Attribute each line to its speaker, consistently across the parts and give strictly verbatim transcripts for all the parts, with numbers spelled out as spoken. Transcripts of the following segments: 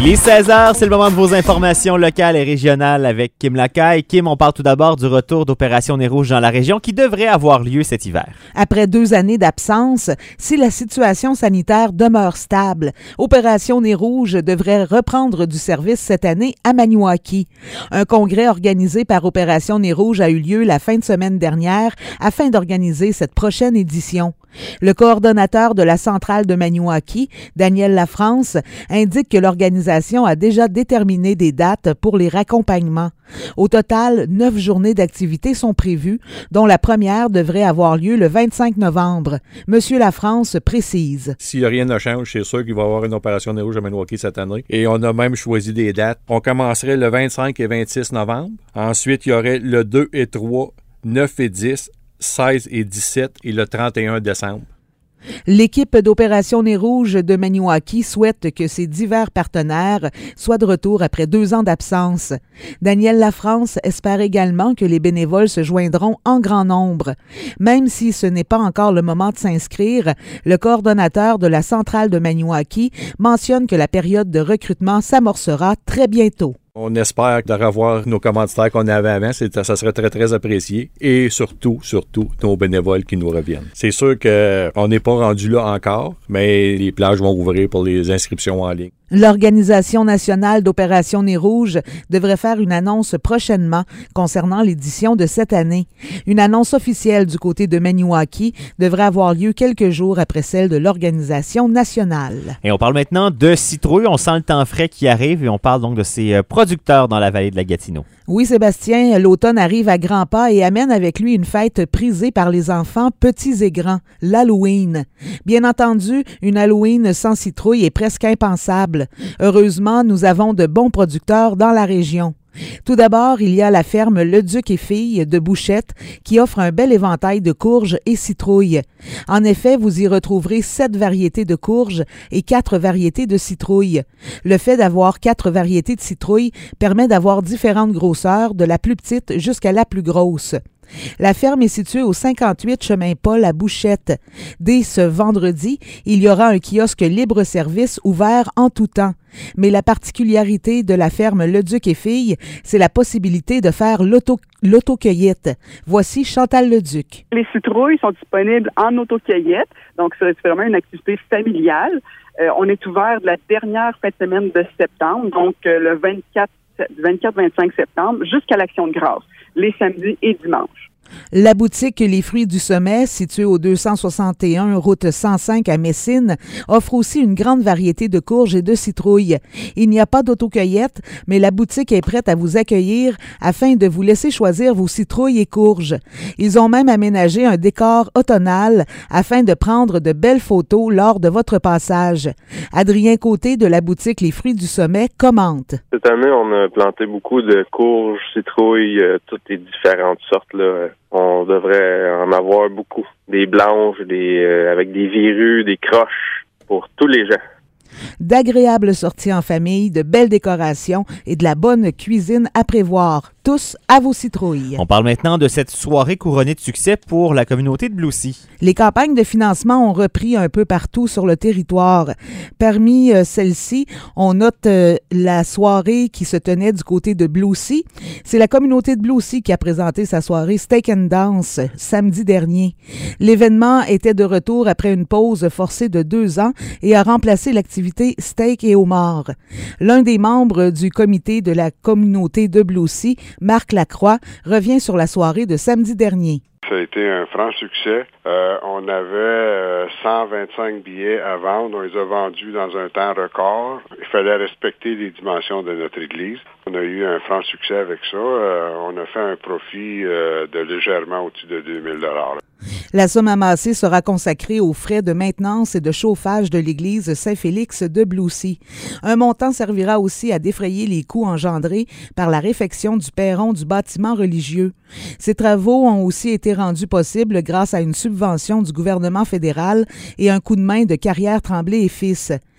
Speaker 1: Il est seize heures, c'est le moment de vos informations locales et régionales avec Kim Lacaille. Kim, on parle tout d'abord du retour d'Opération Nez Rouge dans la région qui devrait avoir lieu cet hiver.
Speaker 2: Après deux années d'absence, si la situation sanitaire demeure stable, Opération Nez Rouge devrait reprendre du service cette année à Maniwaki. Un congrès organisé par Opération Nez Rouge a eu lieu la fin de semaine dernière afin d'organiser cette prochaine édition. Le coordonnateur de la centrale de Maniwaki, Daniel Lafrance, indique que l'organisation a déjà déterminé des dates pour les raccompagnements. Au total, neuf journées d'activité sont prévues, dont la première devrait avoir lieu le vingt-cinq novembre. Monsieur Lafrance précise.
Speaker 3: Si rien ne change, c'est sûr qu'il va y avoir une opération Nez Rouge à Maniwaki cette année. Et on a même choisi des dates. On commencerait le vingt-cinq et vingt-six novembre. Ensuite, il y aurait le deux et trois, neuf et dix, seize et dix-sept et le trente et un décembre.
Speaker 2: L'équipe d'Opération Nez Rouge de Maniwaki souhaite que ses divers partenaires soient de retour après deux ans d'absence. Daniel Lafrance espère également que les bénévoles se joindront en grand nombre. Même si ce n'est pas encore le moment de s'inscrire, le coordonnateur de la centrale de Maniwaki mentionne que la période de recrutement s'amorcera très bientôt.
Speaker 3: On espère de revoir nos commanditaires qu'on avait avant, c'est, ça serait très, très apprécié. Et surtout, surtout, nos bénévoles qui nous reviennent. C'est sûr qu'on n'est pas rendu là encore, mais les plages vont ouvrir pour les inscriptions en ligne.
Speaker 2: L'Organisation nationale d'Opération Nez Rouge devrait faire une annonce prochainement concernant l'édition de cette année. Une annonce officielle du côté de Maniwaki devrait avoir lieu quelques jours après celle de l'Organisation nationale.
Speaker 1: Et on parle maintenant de citrouilles. On sent le temps frais qui arrive et on parle donc de ces producteurs dans la vallée de la Gatineau.
Speaker 2: Oui, Sébastien, l'automne arrive à grands pas et amène avec lui une fête prisée par les enfants petits et grands, l'Halloween. Bien entendu, une Halloween sans citrouille est presque impensable. Heureusement, nous avons de bons producteurs dans la région. Tout d'abord, il y a la ferme Le Duc et Filles de Bouchette qui offre un bel éventail de courges et citrouilles. En effet, vous y retrouverez sept variétés de courges et quatre variétés de citrouilles. Le fait d'avoir quatre variétés de citrouilles permet d'avoir différentes grosseurs, de la plus petite jusqu'à la plus grosse. La ferme est située au cinquante-huit chemin Paul à Bouchette. Dès ce vendredi, il y aura un kiosque libre-service ouvert en tout temps. Mais la particularité de la ferme Le Duc et Filles, c'est la possibilité de faire l'auto, l'autocueillette. Voici Chantal Le Duc.
Speaker 4: Les citrouilles sont disponibles en autocueillette, donc c'est vraiment une activité familiale. Euh, on est ouvert de la dernière fin de semaine de septembre, donc euh, le vingt-quatre vingt-cinq septembre, jusqu'à l'Action de grâce, les samedis et dimanches.
Speaker 2: La boutique Les Fruits du Sommet, située au deux cent soixante et un route cent cinq à Messine, offre aussi une grande variété de courges et de citrouilles. Il n'y a pas d'autocueillette, mais la boutique est prête à vous accueillir afin de vous laisser choisir vos citrouilles et courges. Ils ont même aménagé un décor automnal afin de prendre de belles photos lors de votre passage. Adrien Côté de la boutique Les Fruits du Sommet commente.
Speaker 5: Cette année, on a planté beaucoup de courges, citrouilles, euh, toutes les différentes sortes, là. On devrait en avoir beaucoup. Des blanches, des euh, avec des verrues, des croches pour tous les gens.
Speaker 2: D'agréables sorties en famille, de belles décorations et de la bonne cuisine à prévoir. Tous à vos citrouilles.
Speaker 1: On parle maintenant de cette soirée couronnée de succès pour la communauté de Bloussy.
Speaker 2: Les campagnes de financement ont repris un peu partout sur le territoire. Parmi euh, celles-ci, on note euh, la soirée qui se tenait du côté de Bloussy. C'est la communauté de Bloussy qui a présenté sa soirée Steak and Dance samedi dernier. L'événement était de retour après une pause forcée de deux ans et a remplacé l'activité Steak et homard. L'un des membres du comité de la communauté de Bloussy, Marc Lacroix, revient sur la soirée de samedi dernier.
Speaker 6: Ça a été un franc succès. Euh, on avait euh, cent vingt-cinq billets à vendre. On les a vendus dans un temps record. Il fallait respecter les dimensions de notre église. On a eu un franc succès avec ça. Euh, on a fait un profit euh, de légèrement au-dessus de deux mille dollars.
Speaker 2: La somme amassée sera consacrée aux frais de maintenance et de chauffage de l'église Saint-Félix de Bloussy. Un montant servira aussi à défrayer les coûts engendrés par la réfection du perron du bâtiment religieux. Ces travaux ont aussi été rendus possibles grâce à une subvention du gouvernement fédéral et un coup de main de Carrière Tremblay et Fils.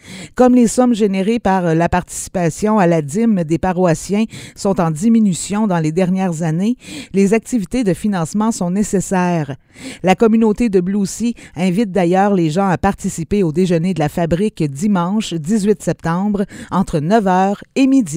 Speaker 2: Comme les sommes générées par la participation à la dîme des paroissiens sont en diminution dans les dernières années, les activités de financement sont nécessaires. La communauté de Bluesy invite d'ailleurs les gens à participer au déjeuner de la fabrique dimanche dix-huit septembre entre neuf heures et midi.